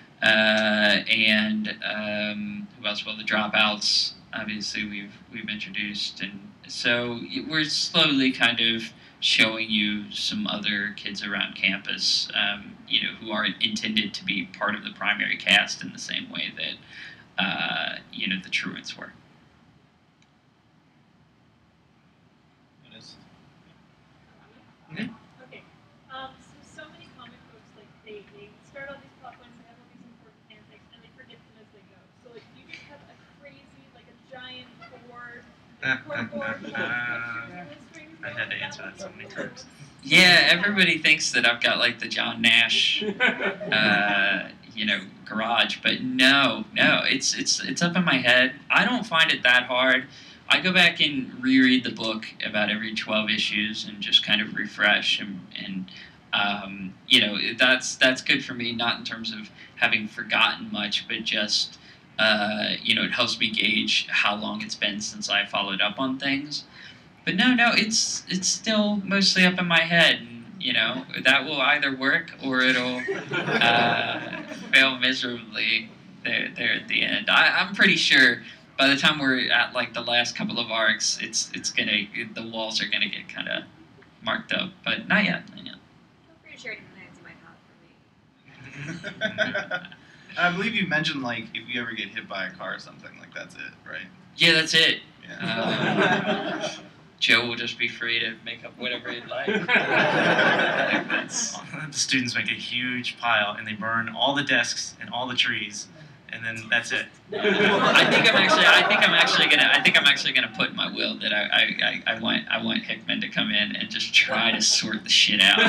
Who else? Well, the Dropouts, obviously we've introduced, and so we're slowly kind of showing you some other kids around campus, who aren't intended to be part of the primary cast in the same way that the truants were. Okay. So many comic books, like they start on these plot points, they have all these important antics, and they forget them as they go. So like you just have a crazy, like a giant board, cardboard with all these pictures and strings. I had to answer that so many times. Yeah, everybody thinks that I've got like the John Nash, garage, but no, it's up in my head. I don't find it that hard. I go back and reread the book about every 12 issues and just kind of refresh and that's good for me, not in terms of having forgotten much, but just it helps me gauge how long it's been since I followed up on things. But no, it's still mostly up in my head, and that will either work or it'll fail miserably there at the end. I'm pretty sure by the time we're at like the last couple of arcs, the walls are gonna get kind of marked up, but not yet. Feel free to share any plans you might have for me. I believe you mentioned like if you ever get hit by a car or something, like that's it, right? Yeah, that's it. Yeah. Joe will just be free to make up whatever he'd like. The students make a huge pile and they burn all the desks and all the trees, and then that's it. I think I'm actually gonna put in my will that I want Hickman to come in and just try to sort the shit out.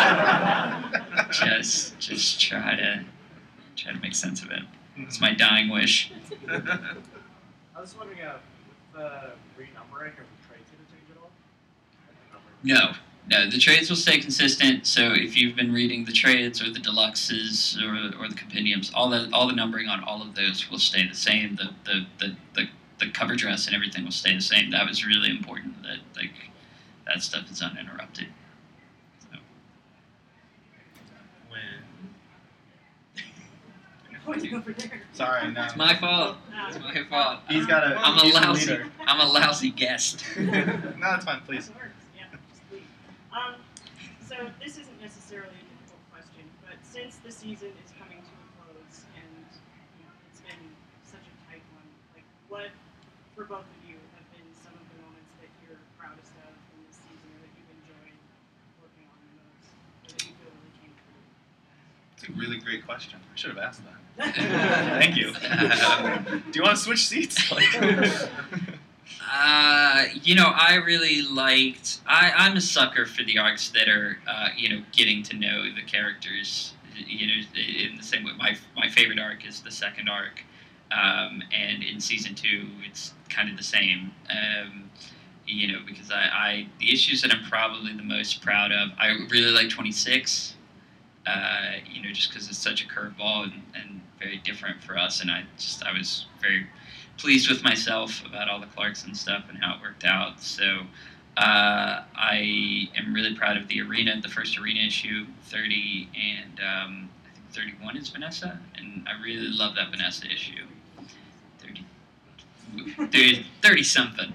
just try to make sense of it. It's my dying wish. I was wondering, with the renumbering, are the trades going to change at all? No, the trades will stay consistent. So if you've been reading the trades or the deluxes or the compendiums, all the numbering on all of those will stay the same. The cover dress and everything will stay the same. That was really important that that stuff is uninterrupted. So. Sorry, no. It's my fault. It's my fault. He's got a. he's the leader. I'm a lousy guest. No, that's fine, please. Yeah, just leave. So this isn't necessarily a difficult question, but since the season is coming to a close and it's been such a tight one, like what, for both of you, have been some of the moments that you're proudest of in this season or that you've enjoyed working on the most, or that you feel really came through? It's a really great question. I should have asked that. Thank you. Do you want to switch seats? I really liked. I'm a sucker for the arcs that are, getting to know the characters. In the same way, my favorite arc is the second arc, and in season 2, it's kind of the same. Because the issues that I'm probably the most proud of, I really like 26. Just because it's such a curveball and very different for us, and I was very pleased with myself about all the Clarkson stuff and how it worked out. So I am really proud of the first Arena issue, 30, and I think 31 is Vanessa, and I really love that Vanessa issue. 30 something.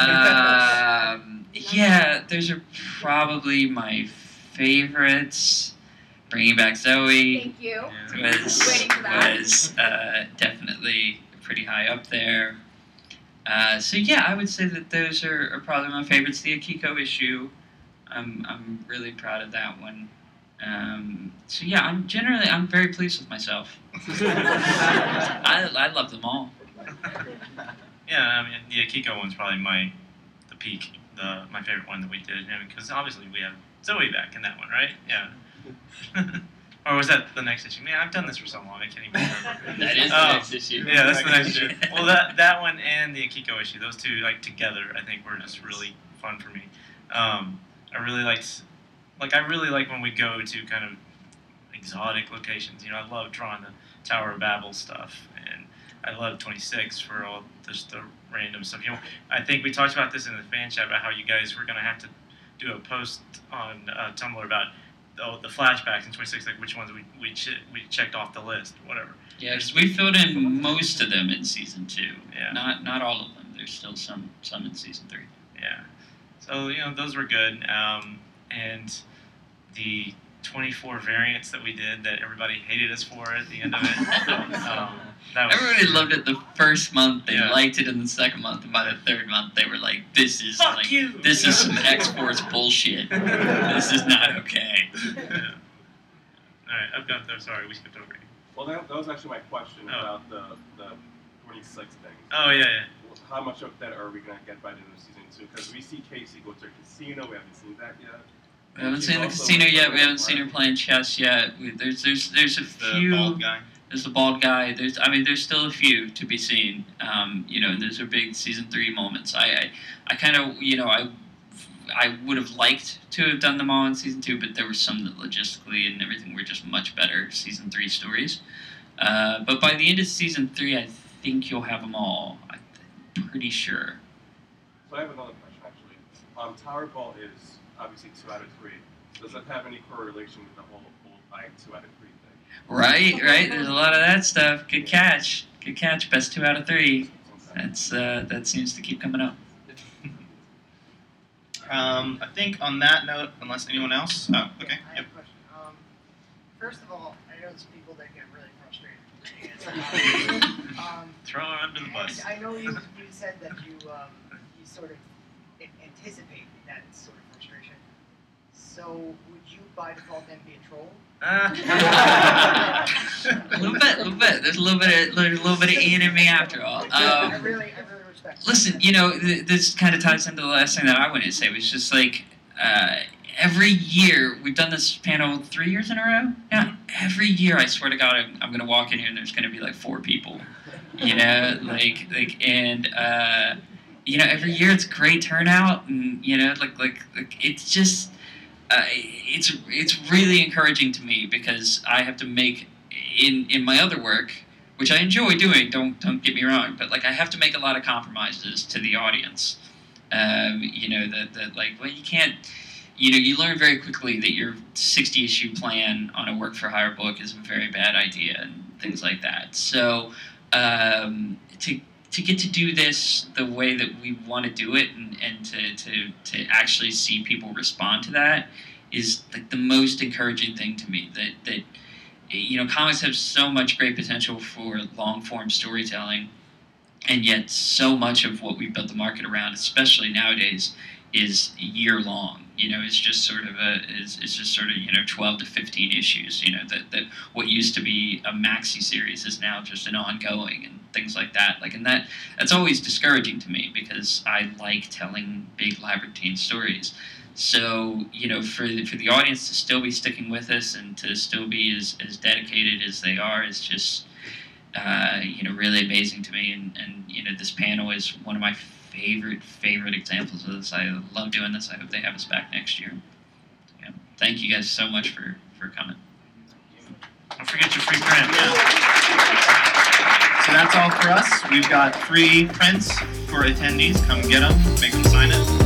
Yeah, those are probably my favorites. Bringing Back Zoe Thank you. was Waiting for that. definitely pretty high up there. So yeah, I would say that those are probably my favorites. The Akiko issue, I'm really proud of that one. So yeah, I'm very pleased with myself. I love them all. Yeah, I mean, the Akiko one's probably my favorite one that we did, because obviously we have Zoe back in that one, right? Yeah. Or was that the next issue? Man, I've done this for so long, I can't even remember. That is the next issue. Yeah, that's the next issue. Well, that one and the Akiko issue, those two together, I think were just really fun for me. I really like when we go to kind of exotic locations. I love drawing the Tower of Babel stuff, and I love 26 for all just the random stuff. I think we talked about this in the fan chat about how you guys were going to have to do a post on Tumblr about the flashbacks in 26, which ones we checked off the list, whatever. Yeah, because we filled in most of them in season 2. Yeah. Not all of them. There's still some in season 3. Yeah. So those were good, and the 24 variants that we did that everybody hated us for at the end of it. That was, Everybody loved it the first month. They Yeah. liked it in the second month, and by the third month, they were like, "This is Fuck you!" This is some X-Force bullshit. This is not okay." Yeah. All right, I've got. Sorry, we skipped over you. Well, that was actually my question Oh. about the 26 thing. Oh yeah. How much of that are we gonna get by the end of season 2? Because we see Casey go to a casino. We haven't seen that yet. We haven't She's seen the also casino with yet. We haven't Right? seen her playing chess yet. There's a The few. bald guy. There's the bald guy. There's still a few to be seen. And those are big season 3 moments. I kind of, I would have liked to have done them all in season 2, but there were some that logistically and everything were just much better season 3 stories. But by the end of season 3, I think you'll have them all. I'm pretty sure. So I have another question actually. Tower Ball is obviously 2 out of 3. Does that have any correlation with the whole like 2 out of 3 thing? Right. There's a lot of that stuff. Good catch. Best 2 out of 3. That seems to keep coming up. I think on that note, unless anyone else. Oh, okay. I have Yep. a question. First of all, I know there's people that get really frustrated. Throw her under the bus. I know you said that you sort of anticipate that sort of frustration. So would you by default then be a troll? A little bit. There's a little bit of Ian in me after all. I really respect that. Listen, this kind of ties into the last thing that I wanted to say, was just every year, we've done this panel 3 years in a row. Yeah, every year, I swear to God, I'm going to walk in here and there's going to be 4 people. Every year it's a great turnout, and it's just. It's really encouraging to me, because I have to make in my other work, which I enjoy doing. Don't get me wrong, but I have to make a lot of compromises to the audience. You can't. You learn very quickly that your 60 issue plan on a work for hire book is a very bad idea, and things like that. So to get to do this the way that we want to do it, and to actually see people respond to that, is the most encouraging thing to me. That comics have so much great potential for long form storytelling, and yet so much of what we built the market around, especially nowadays, is year long. It's just sort of 12 to 15 issues. That what used to be a maxi series is now just an ongoing, and things like that. Like, and that's always discouraging to me because I like telling big labyrinthine stories. So, for the audience to still be sticking with us and to still be as dedicated as they are is just, really amazing to me. And this panel is one of my favorite examples of this. I love doing this. I hope they have us back next year. Yeah. Thank you guys so much for coming. Don't forget your free print. So that's all for us. We've got free prints for attendees. Come get them. Make them sign it.